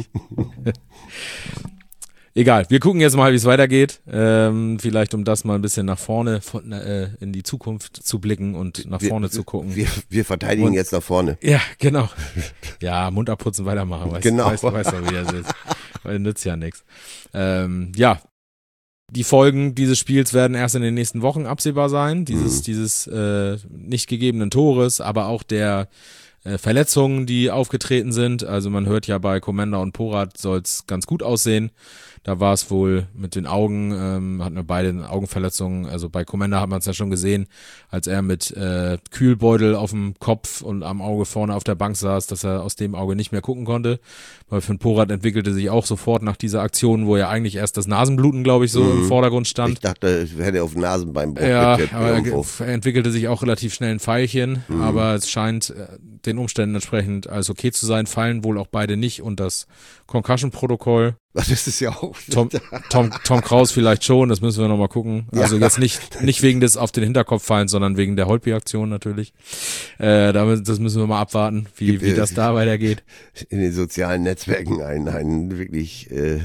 Egal, wir gucken jetzt mal, wie es weitergeht. Vielleicht, um das mal ein bisschen nach vorne, in die Zukunft zu blicken und nach vorne zu gucken. Wir verteidigen jetzt nach vorne. Ja, genau. Ja, Mund abputzen, weitermachen. Weißt du, wie das ist. Weil nützt ja nichts. Ja, die Folgen dieses Spiels werden erst in den nächsten Wochen absehbar sein. Dieses nicht gegebenen Tores, aber auch der Verletzungen, die aufgetreten sind. Also man hört ja bei Komenda und Porat soll es ganz gut aussehen. Da war es wohl mit den Augen, hatten wir beide Augenverletzungen. Also bei Komenda hat man es ja schon gesehen, als er mit Kühlbeutel auf dem Kopf und am Auge vorne auf der Bank saß, dass er aus dem Auge nicht mehr gucken konnte. Weil für den Porat entwickelte sich auch sofort nach dieser Aktion, wo ja eigentlich erst das Nasenbluten, glaube ich, so im Vordergrund stand. Ich dachte, ich hätte auf Nasenbeinbruch getippt. Aber er entwickelte sich auch relativ schnell ein Pfeilchen, aber es scheint den Umständen entsprechend alles okay zu sein, fallen wohl auch beide nicht und das Concussion-Protokoll. Das ist ja auch. Tom Kraus vielleicht schon, das müssen wir nochmal gucken. Also jetzt nicht wegen des auf den Hinterkopf fallens, sondern wegen der Holtby-Aktion natürlich. Das müssen wir mal abwarten, wie das da weitergeht. In den sozialen Netzwerken ein wirklich,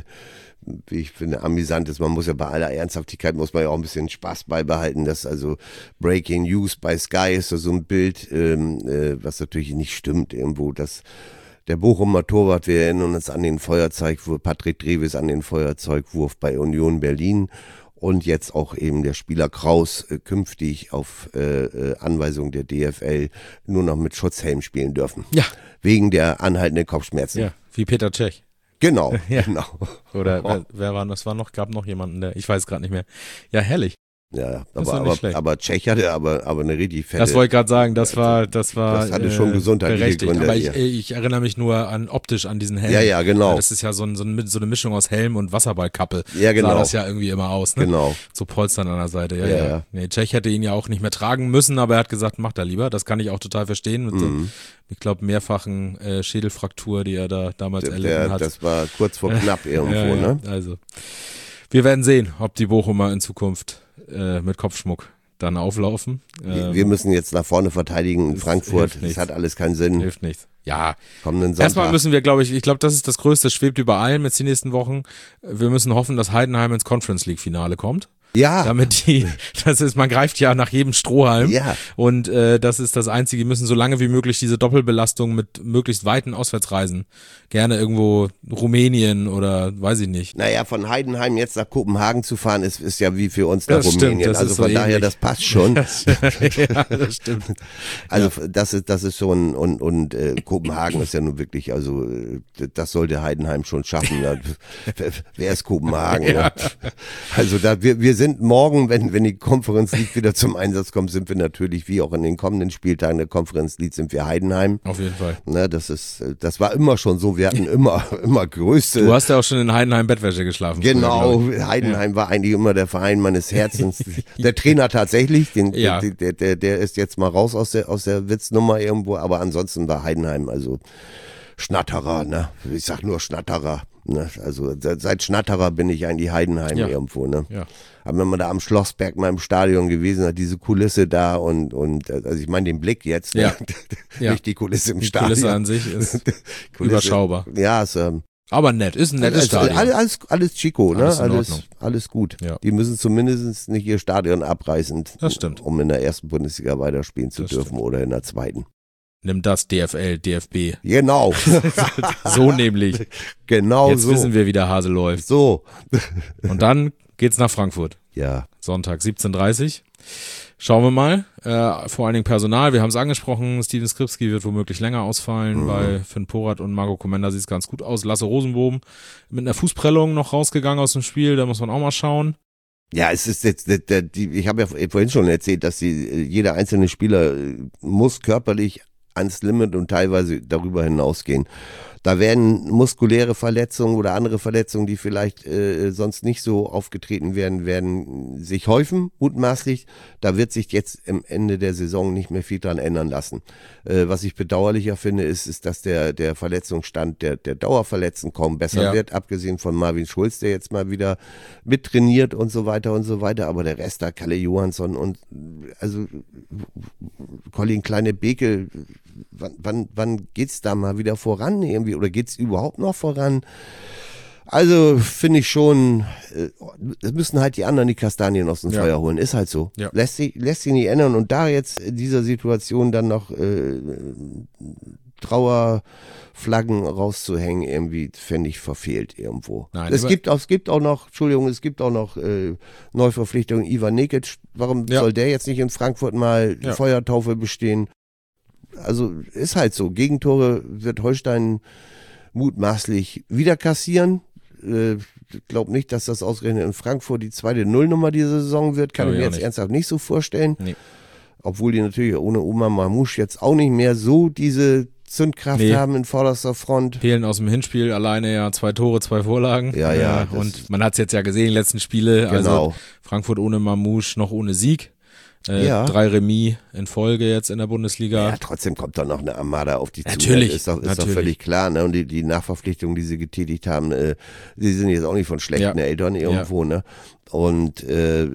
wie ich finde, amüsantes. Man muss ja bei aller Ernsthaftigkeit muss man ja auch ein bisschen Spaß beibehalten, dass also Breaking News bei Sky ist so ein Bild, was natürlich nicht stimmt irgendwo, dass der Bochumer Torwart, wir erinnern uns an den Feuerzeugwurf, Patrick Treves an den Feuerzeugwurf bei Union Berlin und jetzt auch eben der Spieler Kraus künftig auf Anweisung der DFL nur noch mit Schutzhelm spielen dürfen. Ja. Wegen der anhaltenden Kopfschmerzen. Ja, wie Peter Cech. Genau, ja. Genau. Oder wer war das? Gab noch jemanden, ich weiß gerade nicht mehr. Ja, herrlich. Ja, aber Cech hatte aber eine richtig fette. Das wollte ich gerade sagen, das hatte schon gesundheitliche Gründe. Aber ich erinnere mich nur optisch an diesen Helm. Ja, genau. Das ist ja so eine Mischung aus Helm und Wasserballkappe. Ja, genau. Sah das ja irgendwie immer aus, ne? Genau. So Polstern an der Seite, ja. Nee, Cech hätte ihn ja auch nicht mehr tragen müssen, aber er hat gesagt, macht er lieber. Das kann ich auch total verstehen. Mit ich glaube, mehrfachen Schädelfraktur, die er da damals erlitten hat. Das war kurz vor knapp irgendwo, ne? Also, wir werden sehen, ob die Bochumer in Zukunft mit Kopfschmuck dann auflaufen. Wir müssen jetzt nach vorne verteidigen in Frankfurt. Das hat alles keinen Sinn. Hilft nichts. Ja, kommenden Sonntag. Erstmal müssen wir, ich glaube, das ist das Größte, schwebt über allem jetzt die nächsten Wochen. Wir müssen hoffen, dass Heidenheim ins Conference League Finale kommt. Ja. Man greift ja nach jedem Strohhalm. Ja. Und das ist das Einzige, wir müssen so lange wie möglich diese Doppelbelastung mit möglichst weiten Auswärtsreisen. Gerne irgendwo Rumänien oder weiß ich nicht. Naja, von Heidenheim jetzt nach Kopenhagen zu fahren, ist ja wie für uns nach Rumänien. Stimmt, also von daher, das passt schon. Ja, das stimmt. Also das ist schon, und Kopenhagen ist ja nun wirklich, also das sollte Heidenheim schon schaffen. Wer ist Kopenhagen? Ja. Also wir sind morgen, wenn die Conference League wieder zum Einsatz kommt, sind wir natürlich, wie auch in den kommenden Spieltagen der Conference League, sind wir Heidenheim. Auf jeden Fall. Ne, das war immer schon so, wir hatten immer größte. Du hast ja auch schon in Heidenheim Bettwäsche geschlafen. Genau, Heidenheim war eigentlich immer der Verein meines Herzens. Der Trainer tatsächlich, der ist jetzt mal raus aus der Witznummer irgendwo, aber ansonsten war Heidenheim also Schnatterer, ne? Ich sag nur Schnatterer. Ne? Also seit Schnatterer bin ich eigentlich Heidenheim irgendwo, ne? Ja. Aber wenn man da am Schlossberg mal im Stadion gewesen hat, diese Kulisse da und also ich meine den Blick jetzt, ne? Nicht die Kulisse im Stadion. Die Kulisse an sich ist überschaubar. Ja, ist aber nett, ist ein nettes Stadion. Alles Chico, ne? Alles gut. Ja. Die müssen zumindest nicht ihr Stadion abreißen, das stimmt, um in der ersten Bundesliga weiterspielen zu dürfen oder in der zweiten. Nimm das, DFL, DFB. Genau. So nämlich. Genau jetzt so. Jetzt wissen wir, wie der Hase läuft. So. Und dann geht's nach Frankfurt. Ja. Sonntag, 17:30 Uhr. Schauen wir mal. Vor allen Dingen Personal. Wir haben es angesprochen. Steven Skripski wird womöglich länger ausfallen. Bei Finn Porat und Marco Komenda sieht es ganz gut aus. Lasse Rosenbohm mit einer Fußprellung noch rausgegangen aus dem Spiel. Da muss man auch mal schauen. Ja, es ist jetzt, ich habe ja vorhin schon erzählt, dass jeder einzelne Spieler muss körperlich ans Limit und teilweise darüber hinausgehen. Da werden muskuläre Verletzungen oder andere Verletzungen, die vielleicht sonst nicht so aufgetreten werden sich häufen, mutmaßlich. Da wird sich jetzt am Ende der Saison nicht mehr viel dran ändern lassen. Was ich bedauerlicher finde, ist, dass der Verletzungsstand der Dauerverletzten kaum besser wird, abgesehen von Marvin Schulz, der jetzt mal wieder mittrainiert und so weiter und so weiter. Aber der Rest da, Kalle Johansson und also Colin Kleine-Beke, wann geht's da mal wieder voran irgendwie oder geht's überhaupt noch voran? Also finde ich schon, es müssen halt die anderen die Kastanien aus dem Feuer holen, ist halt so. Ja. Lässt sich nicht ändern und da jetzt in dieser Situation dann noch Trauerflaggen rauszuhängen, irgendwie fände ich verfehlt irgendwo. Nein, es gibt auch noch Neuverpflichtungen, Ivan Nekic, warum soll der jetzt nicht in Frankfurt mal Feuertaufe bestehen? Also ist halt so, Gegentore wird Holstein mutmaßlich wieder kassieren. Ich glaube nicht, dass das ausgerechnet in Frankfurt die zweite Nullnummer dieser Saison wird, kann ich mir jetzt ernsthaft nicht so vorstellen. Nee. Obwohl die natürlich ohne Omar Mamouche jetzt auch nicht mehr so diese Zündkraft haben in vorderster Front. Fehlen aus dem Hinspiel alleine 2 Tore, 2 Vorlagen. Ja. Und man hat es jetzt ja gesehen, die letzten Spiele. Genau. Also Frankfurt ohne Mamouche, noch ohne Sieg. 3 Remis in Folge jetzt in der Bundesliga. Ja, trotzdem kommt da noch eine Armada auf die zu. Natürlich. Ist doch völlig klar. Ne? Und die Nachverpflichtungen, die sie getätigt haben, die sind jetzt auch nicht von schlechten Eltern irgendwo. Ne? Und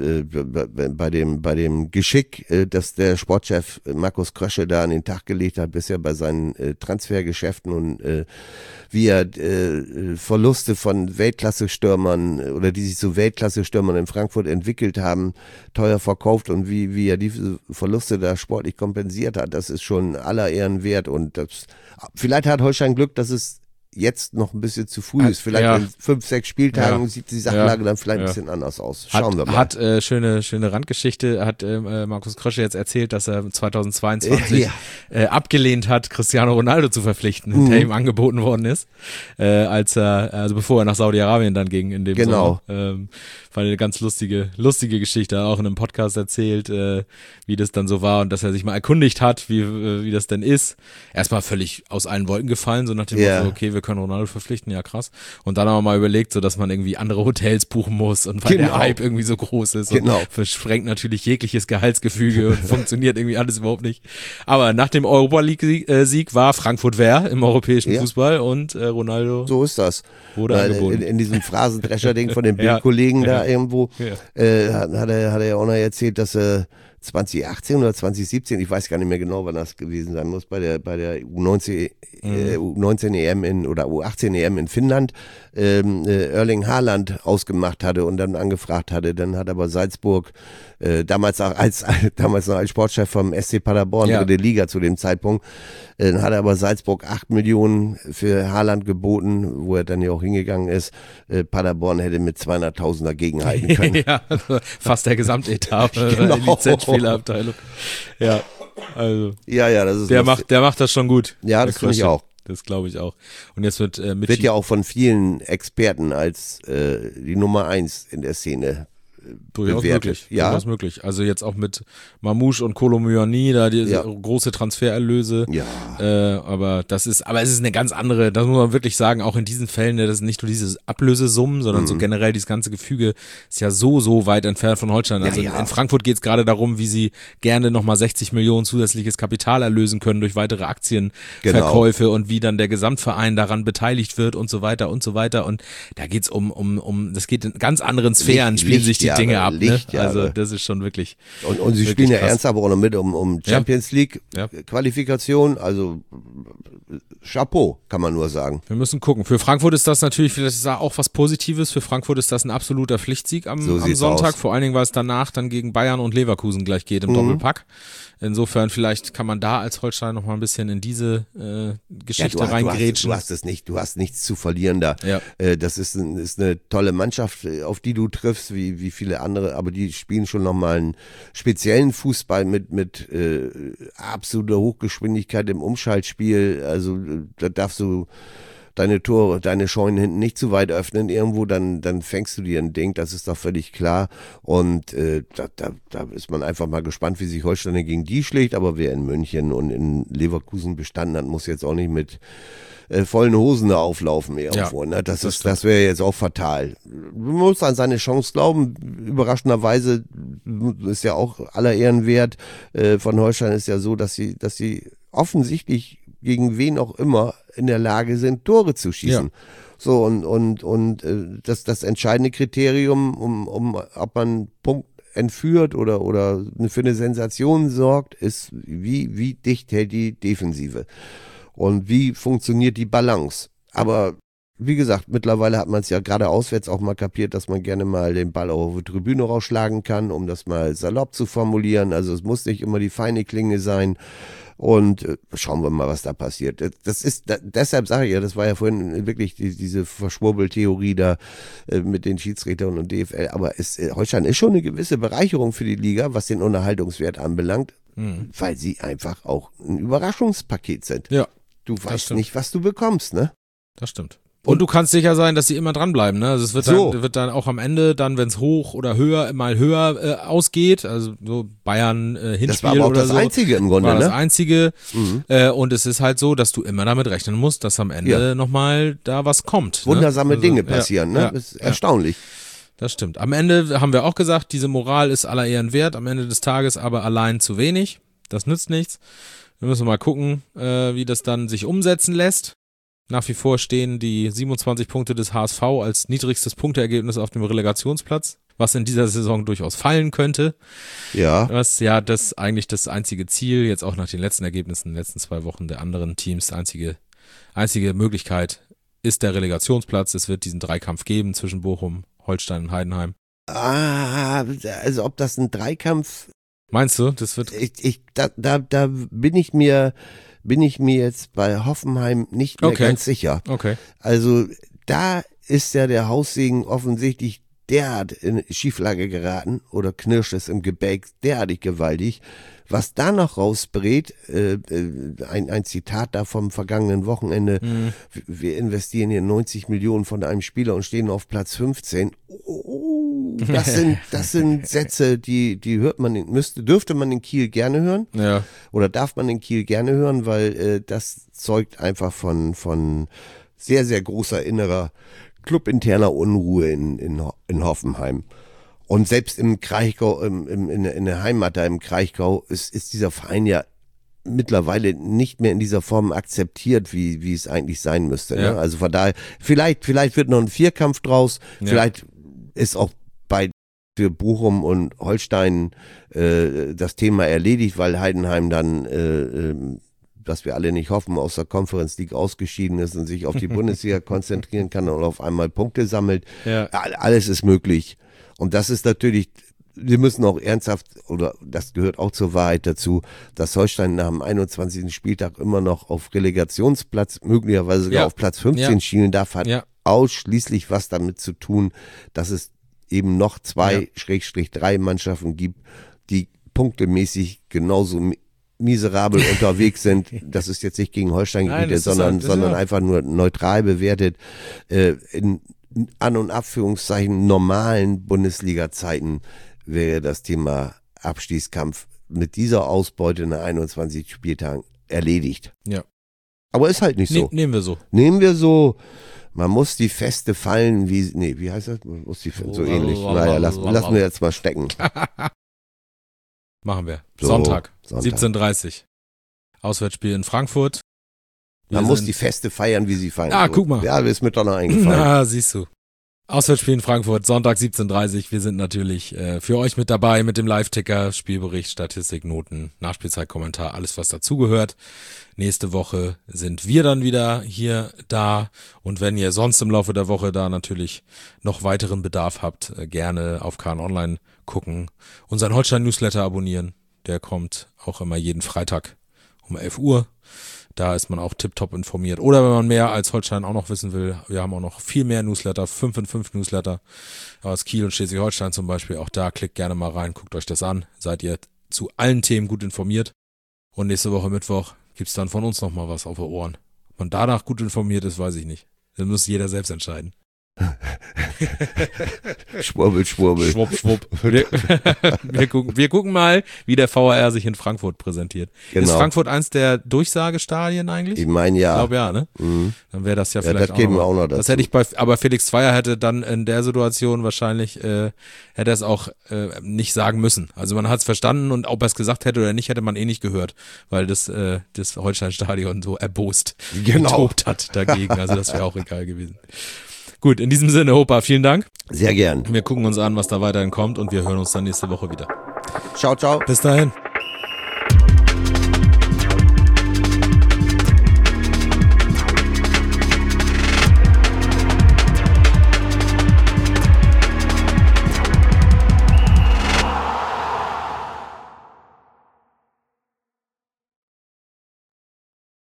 bei dem Geschick, das der Sportchef Markus Krösche da an den Tag gelegt hat, bisher bei seinen Transfergeschäften und wie er Verluste von Weltklasse-Stürmern oder die sich zu Weltklasse-Stürmern in Frankfurt entwickelt haben, teuer verkauft und wie er diese Verluste da sportlich kompensiert hat, das ist schon aller Ehren wert und vielleicht hat Holstein Glück, dass es jetzt noch ein bisschen zu früh ist. Vielleicht in 5, 6 Spieltagen sieht die Sachlage dann vielleicht ein bisschen anders aus. Schauen wir mal. Schöne Randgeschichte, hat Markus Krösche jetzt erzählt, dass er 2022 abgelehnt hat, Cristiano Ronaldo zu verpflichten, der ihm angeboten worden ist, bevor er nach Saudi-Arabien dann ging in dem Sommer. Fand eine ganz lustige Geschichte, auch in einem Podcast erzählt, wie das dann so war und dass er sich mal erkundigt hat, wie das denn ist. Erstmal völlig aus allen Wolken gefallen, so nach dem Motto, okay, wir können Ronaldo verpflichten, ja krass. Und dann haben wir mal überlegt, so dass man irgendwie andere Hotels buchen muss und weil der Hype irgendwie so groß ist und versprengt natürlich jegliches Gehaltsgefüge und funktioniert irgendwie alles überhaupt nicht. Aber nach dem Europa-League-Sieg war Frankfurt wer im europäischen Fußball und Ronaldo. So ist das. Wurde angeboten. In diesem Phrasendrescher-Ding von den Bildkollegen da irgendwo hat er ja auch noch erzählt, dass 2018 oder 2017, ich weiß gar nicht mehr genau, wann das gewesen sein muss, bei der U19 EM oder U18 EM in Finnland Erling Haaland ausgemacht hatte und dann angefragt hatte. Dann hat aber Salzburg damals noch als Sportchef vom SC Paderborn, dritte Liga zu dem Zeitpunkt, dann hat aber Salzburg 8 Millionen für Haaland geboten, wo er dann ja auch hingegangen ist. Paderborn hätte mit 200.000 dagegenhalten können. Also fast der Gesamtetat der Lizenzspielerabteilung. Ja, also das ist der macht das schon gut. Ja, das finde ich auch. Das glaube ich auch. Und jetzt wird ja auch von vielen Experten als die Nummer 1 in der Szene durchaus möglich. Durchaus möglich. Also jetzt auch mit Mamouche und Kolo Muani, da die große Transfererlöse. Ja. Aber es ist eine ganz andere, das muss man wirklich sagen, auch in diesen Fällen, das sind nicht nur diese Ablösesummen, sondern so generell dieses ganze Gefüge ist ja so weit entfernt von Holstein. Also in Frankfurt geht es gerade darum, wie sie gerne nochmal 60 Millionen zusätzliches Kapital erlösen können durch weitere Aktienverkäufe und wie dann der Gesamtverein daran beteiligt wird und so weiter und so weiter. Und da geht es das geht in ganz anderen Sphären, spielen sich die Dinge ab. Also das ist schon wirklich. Und sie spielen ja ernst aber auch noch mit um Champions League Qualifikation. Also Chapeau, kann man nur sagen. Wir müssen gucken. Für Frankfurt ist das natürlich vielleicht auch was Positives. Für Frankfurt ist das ein absoluter Pflichtsieg am Sonntag. Vor allen Dingen, weil es danach dann gegen Bayern und Leverkusen gleich geht im Doppelpack. Insofern vielleicht kann man da als Holstein noch mal ein bisschen in diese Geschichte reingrätschen. Du hast nichts zu verlieren da. Ja. Das ist eine tolle Mannschaft, auf die du triffst, wie viele andere, aber die spielen schon noch mal einen speziellen Fußball mit absoluter Hochgeschwindigkeit im Umschaltspiel. Also da darfst du deine Scheunen hinten nicht zu weit öffnen irgendwo, dann fängst du dir ein Ding, das ist doch völlig klar. Und da ist man einfach mal gespannt, wie sich Holstein gegen die schlägt, aber wer in München und in Leverkusen bestanden hat, muss jetzt auch nicht mit vollen Hosen da auflaufen irgendwo. Ne? Das wäre jetzt auch fatal. Man muss an seine Chance glauben. Überraschenderweise ist ja auch aller Ehren wert. Von Holstein ist ja so, dass sie offensichtlich gegen wen auch immer in der Lage sind, Tore zu schießen. Ja. So, und das entscheidende Kriterium, ob man Punkt entführt oder für eine Sensation sorgt, ist, wie dicht hält die Defensive und wie funktioniert die Balance. Aber wie gesagt, mittlerweile hat man es ja gerade auswärts auch mal kapiert, dass man gerne mal den Ball auch auf die Tribüne rausschlagen kann, um das mal salopp zu formulieren. Also es muss nicht immer die feine Klinge sein. Und schauen wir mal, was da passiert. Deshalb sage ich ja, das war ja vorhin wirklich diese Verschwurbeltheorie da mit den Schiedsrichtern und DFL. Aber Holstein ist schon eine gewisse Bereicherung für die Liga, was den Unterhaltungswert anbelangt, weil sie einfach auch ein Überraschungspaket sind. Ja. Du weißt nicht, was du bekommst, ne? Das stimmt. Und du kannst sicher sein, dass sie immer dranbleiben, ne? Also es wird dann auch am Ende, wenn es hoch oder höher ausgeht, also so Bayern Hinspiel das war aber auch oder das so, Einzige im Grunde, war ne? Das Einzige. Und es ist halt so, dass du immer damit rechnen musst, dass am Ende nochmal da was kommt. Wundersame ne? Dinge passieren, ne? Das ist erstaunlich. Das stimmt. Am Ende haben wir auch gesagt, diese Moral ist aller Ehren wert, am Ende des Tages aber allein zu wenig. Das nützt nichts. Wir müssen mal gucken, wie das dann sich umsetzen lässt. Nach wie vor stehen die 27 Punkte des HSV als niedrigstes Punkteergebnis auf dem Relegationsplatz, was in dieser Saison durchaus fallen könnte. Ja. Was ja das eigentlich das einzige Ziel, jetzt auch nach den letzten Ergebnissen in den letzten 2 Wochen der anderen Teams, einzige Möglichkeit ist der Relegationsplatz. Es wird diesen Dreikampf geben zwischen Bochum, Holstein und Heidenheim. Also ob das ein Dreikampf... Meinst du, das wird... Da bin ich mir jetzt bei Hoffenheim nicht mehr ganz sicher. Okay. Also da ist ja der Haussegen offensichtlich derart in Schieflage geraten oder knirscht es im Gebäck derartig gewaltig. Was da noch rausbrät, ein Zitat da vom vergangenen Wochenende, wir investieren hier 90 Millionen von einem Spieler und stehen auf Platz 15. Das sind Sätze, die dürfte man in Kiel gerne hören. Ja. Oder darf man in Kiel gerne hören, weil das zeugt einfach von sehr, sehr großer innerer clubinterner Unruhe in Hoffenheim. Und selbst im Kraichgau, in der Heimat da im Kraichgau, ist dieser Verein ja mittlerweile nicht mehr in dieser Form akzeptiert, wie es eigentlich sein müsste. Ja. Ne? Also von daher, vielleicht wird noch ein Vierkampf draus, vielleicht ist auch für Bochum und Holstein das Thema erledigt, weil Heidenheim dann, was wir alle nicht hoffen, aus der Conference League ausgeschieden ist und sich auf die Bundesliga konzentrieren kann und auf einmal Punkte sammelt. Ja. Alles ist möglich. Und das ist natürlich, wir müssen auch ernsthaft, oder das gehört auch zur Wahrheit dazu, dass Holstein nach dem 21. Spieltag immer noch auf Relegationsplatz, möglicherweise sogar auf Platz 15 schielen darf, hat ausschließlich was damit zu tun, dass es eben noch 2/3 Mannschaften gibt, die punktemäßig genauso miserabel unterwegs sind. Das ist jetzt nicht gegen Holstein gerichtet, sondern einfach nur neutral bewertet. In An- und Abführungszeichen normalen Bundesliga-Zeiten wäre das Thema Abstiegskampf mit dieser Ausbeute nach 21 Spieltagen erledigt. Ja. Aber ist halt nicht so. Nehmen wir so. Man muss die Feste fallen, wie heißt das? Man muss die so ähnlich. Naja, lassen wir jetzt mal stecken. Machen wir. So, Sonntag. 17:30. Auswärtsspiel in Frankfurt. Man muss die Feste feiern, wie sie feiern. Guck mal. Ja, ist mir doch noch eingefallen. Siehst du. Auswärtsspiel in Frankfurt, Sonntag 17:30. Wir sind natürlich für euch mit dabei mit dem Live-Ticker, Spielbericht, Statistik, Noten, Nachspielzeitkommentar, alles was dazugehört. Nächste Woche sind wir dann wieder hier da. Und wenn ihr sonst im Laufe der Woche da natürlich noch weiteren Bedarf habt, gerne auf KN Online gucken. Unseren Holstein-Newsletter abonnieren. Der kommt auch immer jeden Freitag um 11 Uhr. Da ist man auch tipptopp informiert. Oder wenn man mehr als Holstein auch noch wissen will, wir haben auch noch viel mehr Newsletter, 5 in 5 Newsletter aus Kiel und Schleswig-Holstein zum Beispiel. Auch da klickt gerne mal rein, guckt euch das an. Seid ihr zu allen Themen gut informiert. Und nächste Woche Mittwoch gibt's dann von uns nochmal was auf die Ohren. Ob man danach gut informiert ist, weiß ich nicht. Das muss jeder selbst entscheiden. Schwurbel, schwurbel. Schwupp, schwupp. Wir gucken mal, wie der VAR sich in Frankfurt präsentiert. Genau. Ist Frankfurt eins der Durchsagestadien eigentlich? Ich meine, ja. Ich glaube ja, ne? Mhm. Dann wäre das ja Ja, vielleicht das geben wir auch noch Das dazu. hätte ich aber Felix Zweier hätte dann in der Situation wahrscheinlich, hätte er es auch nicht sagen müssen. Also man hat es verstanden und ob er es gesagt hätte oder nicht, hätte man eh nicht gehört, weil das Holstein-Stadion so erbost getobt hat dagegen. Also das wäre auch egal gewesen. Gut, in diesem Sinne, Hopa, vielen Dank. Sehr gern. Wir gucken uns an, was da weiterhin kommt und wir hören uns dann nächste Woche wieder. Ciao, ciao. Bis dahin.